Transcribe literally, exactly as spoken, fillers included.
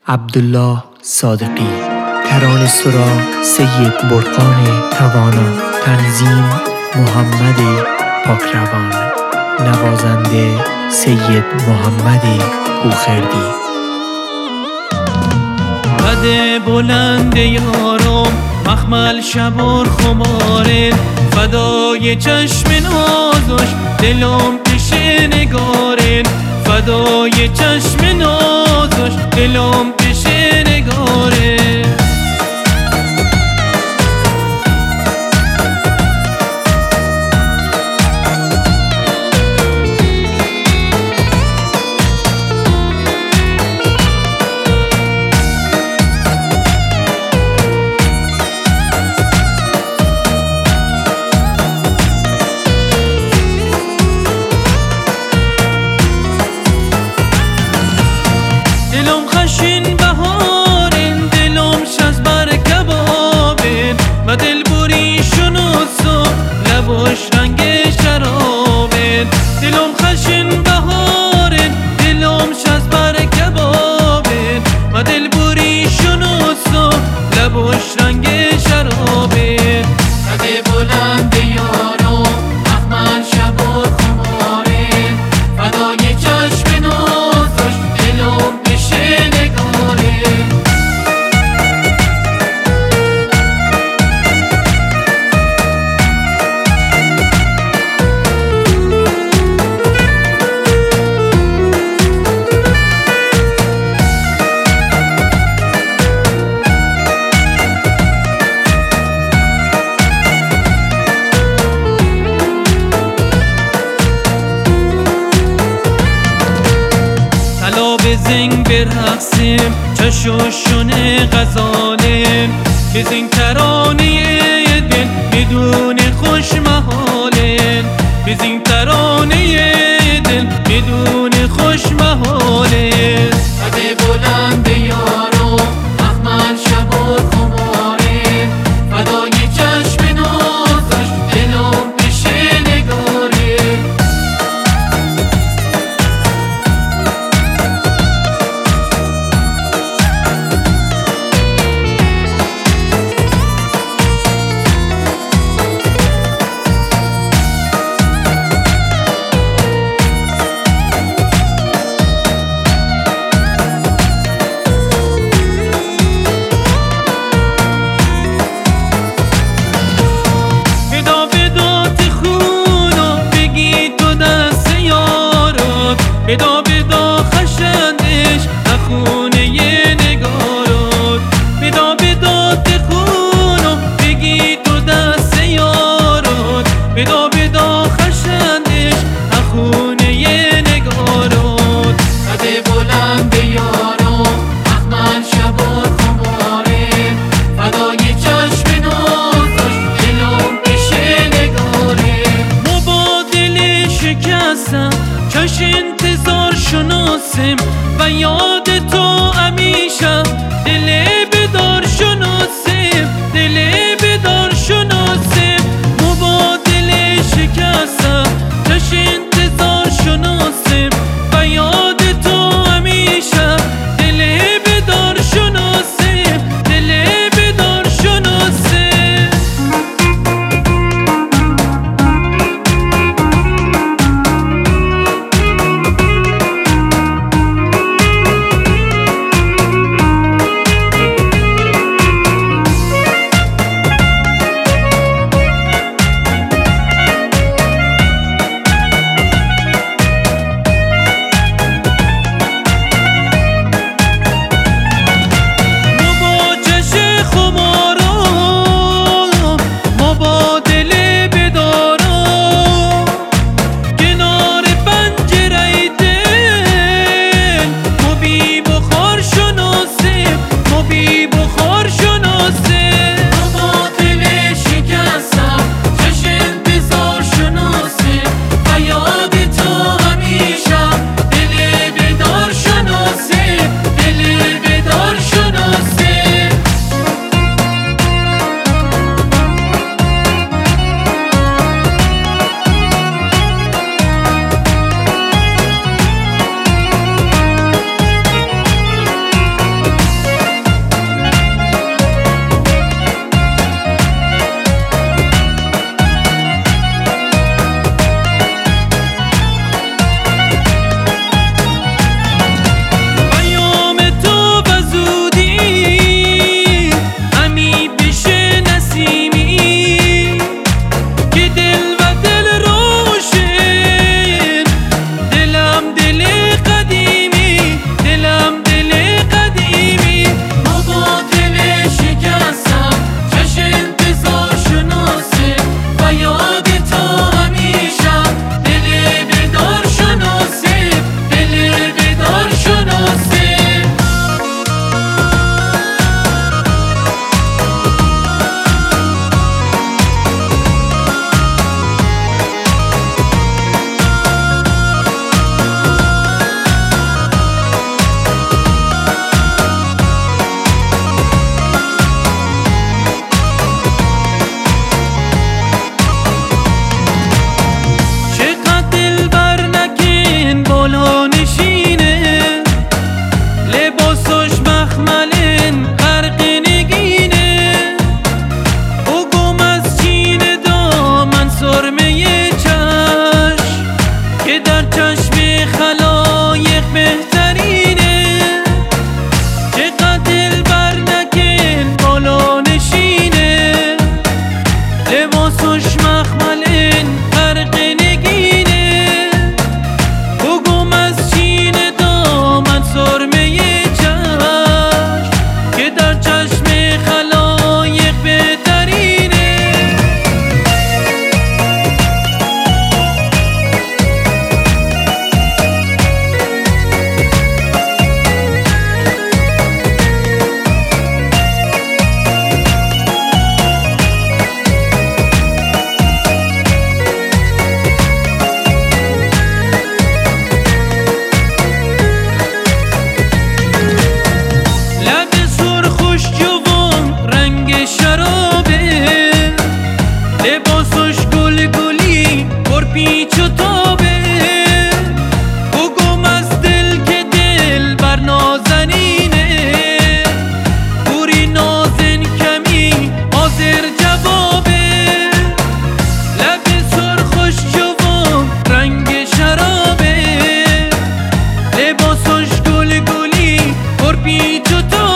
عبدالله صادقی. ترانه سرا سید برقان توانا. تنظیم محمد پاکروان. نوازنده سید محمد پوخردی. قد بلند یارم مخمل شبور خماره، فدای چشم نازش دلم پیش نگاره، فدای چشم نازش دلم پیش نگاره. و دل بوری شنوسو لباش رنگ شرابه، دلم خشن بهاره دلم شز بر کبابه، و دل بوری شنوسو لباش رنگ شرابه. قد بلند یارو مخمل شبور خماره، فدای چشم نازش دلم پیش نگاره. بزنگ برقصیم چشوشون غزالیم، بزنگ ترانه دل بدون خوش محالین، بزنگ ترانه دل بدون خوش محالین. قد بلند یارو مخمل شبور خماره، فدای چشم نازش دلم پیش نگاره. تو